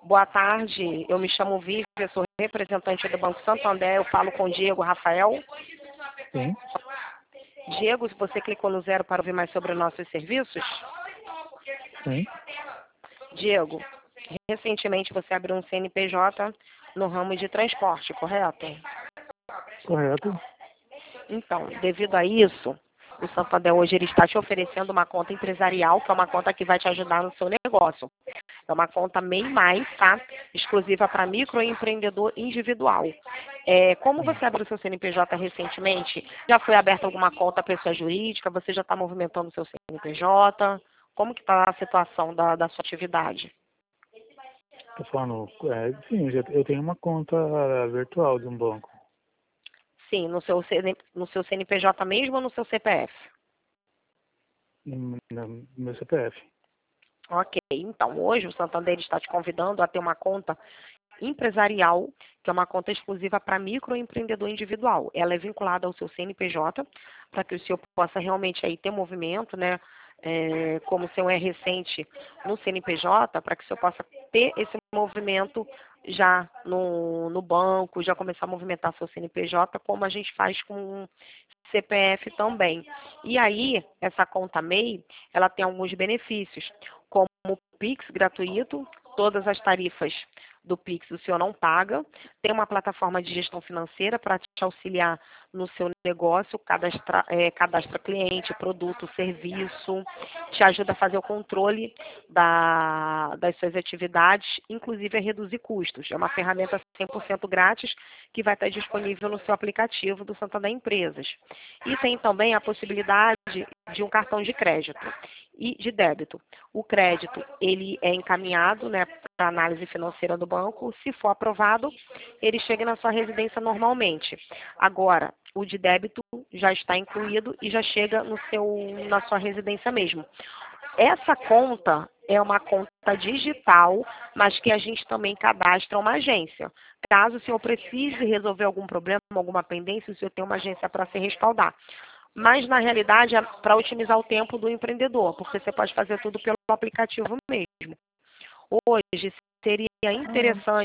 Boa tarde, eu me chamo Vivian, eu sou representante do Banco Santander, eu falo com o Diego Rafael. Sim, Diego, se você clicou no 0 para ouvir mais sobre nossos serviços. sim, Diego, recentemente você abriu um CNPJ no ramo de transporte, correto? correto. Então, devido a isso, o Santander hoje ele está te oferecendo uma conta empresarial, que é uma conta que vai te ajudar no seu negócio. É uma conta MEI+, tá? Exclusiva para microempreendedor individual. Como você abriu seu CNPJ recentemente, já foi aberta alguma conta pessoa jurídica? Você já está movimentando seu CNPJ? Como que está a situação da sua atividade? Tô falando, sim, eu tenho uma conta virtual de um banco. Sim, no seu CNPJ mesmo ou no seu CPF? No meu CPF. Ok, então hoje o Santander está te convidando a ter uma conta empresarial, que é uma conta exclusiva para microempreendedor individual. Ela é vinculada ao seu CNPJ, para que o senhor possa realmente aí ter movimento, né? Como o senhor é recente no CNPJ, para que o senhor possa ter esse movimento já no banco, já começar a movimentar seu CNPJ, como a gente faz com CPF também. E aí, essa conta MEI, ela tem alguns benefícios, como o Pix gratuito, todas as tarifas do Pix o senhor não paga, tem uma plataforma de gestão financeira para te auxiliar no seu negócio, cadastra cliente, produto, serviço, te ajuda a fazer o controle das suas atividades, inclusive a reduzir custos. É uma ferramenta 100% grátis que vai estar disponível no seu aplicativo do Santander Empresas. E tem também a possibilidade de um cartão de crédito e de débito. O crédito, ele é encaminhado, né, para a análise financeira do banco. Se for aprovado, ele chega na sua residência normalmente. Agora, o de débito já está incluído e já chega na sua residência mesmo. Essa conta é uma conta digital, mas que a gente também cadastra uma agência. Caso o senhor precise resolver algum problema, alguma pendência, o senhor tem uma agência para se respaldar. Mas, na realidade, é para otimizar o tempo do empreendedor, porque você pode fazer tudo pelo aplicativo mesmo. Hoje, seria interessante